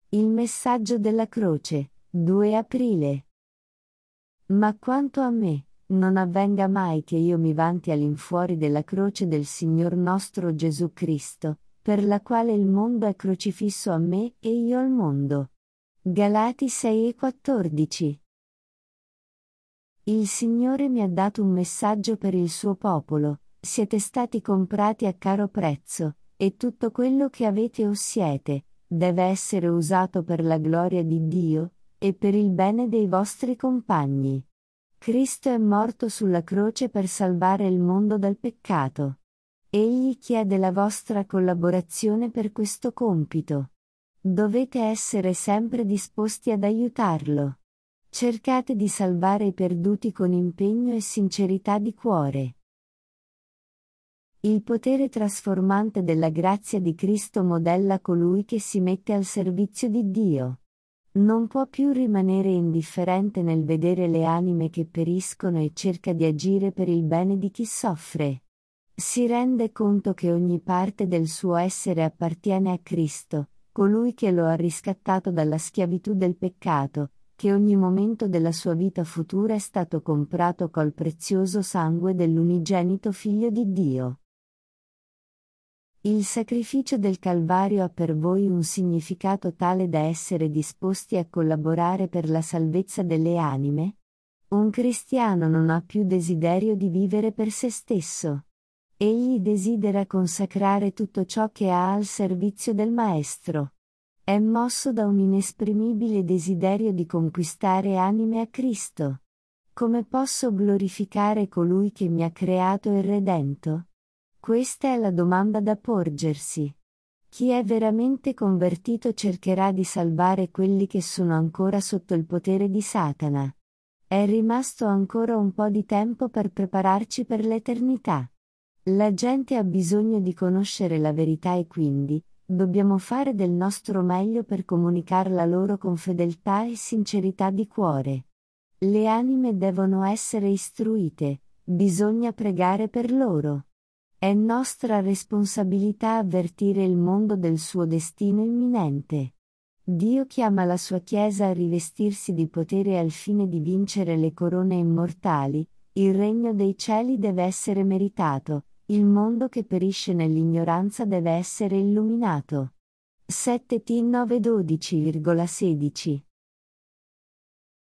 Il messaggio della croce, 2 aprile. Ma quanto a me, non avvenga mai che io mi vanti all'infuori della croce del Signor nostro Gesù Cristo, per la quale il mondo è crocifisso a me e io al mondo. Galati 6:14. Il Signore mi ha dato un messaggio per il suo popolo: siete stati comprati a caro prezzo, e tutto quello che avete o siete, deve essere usato per la gloria di Dio, e per il bene dei vostri compagni. Cristo è morto sulla croce per salvare il mondo dal peccato. Egli chiede la vostra collaborazione per questo compito. Dovete essere sempre disposti ad aiutarlo. Cercate di salvare i perduti con impegno e sincerità di cuore. Il potere trasformante della grazia di Cristo modella colui che si mette al servizio di Dio. Non può più rimanere indifferente nel vedere le anime che periscono e cerca di agire per il bene di chi soffre. Si rende conto che ogni parte del suo essere appartiene a Cristo, colui che lo ha riscattato dalla schiavitù del peccato, che ogni momento della sua vita futura è stato comprato col prezioso sangue dell'unigenito Figlio di Dio. Il sacrificio del Calvario ha per voi un significato tale da essere disposti a collaborare per la salvezza delle anime? Un cristiano non ha più desiderio di vivere per se stesso. Egli desidera consacrare tutto ciò che ha al servizio del Maestro. È mosso da un inesprimibile desiderio di conquistare anime a Cristo. Come posso glorificare colui che mi ha creato e redento? Questa è la domanda da porgersi. Chi è veramente convertito cercherà di salvare quelli che sono ancora sotto il potere di Satana. È rimasto ancora un po' di tempo per prepararci per l'eternità. La gente ha bisogno di conoscere la verità e quindi, dobbiamo fare del nostro meglio per comunicarla loro con fedeltà e sincerità di cuore. Le anime devono essere istruite, bisogna pregare per loro. È nostra responsabilità avvertire il mondo del suo destino imminente. Dio chiama la sua Chiesa a rivestirsi di potere al fine di vincere le corone immortali. Il regno dei cieli deve essere meritato, il mondo che perisce nell'ignoranza deve essere illuminato. 7 T 9 12,16